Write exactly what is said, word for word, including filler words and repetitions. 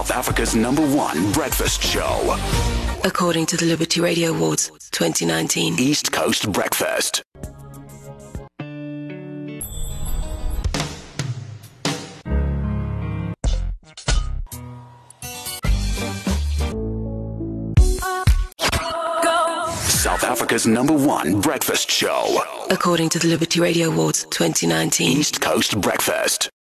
South Africa's number one breakfast show. According to the Liberty Radio Awards twenty nineteen. East Coast Breakfast. South Africa's number one breakfast show. According to the Liberty Radio Awards twenty nineteen. East Coast Breakfast.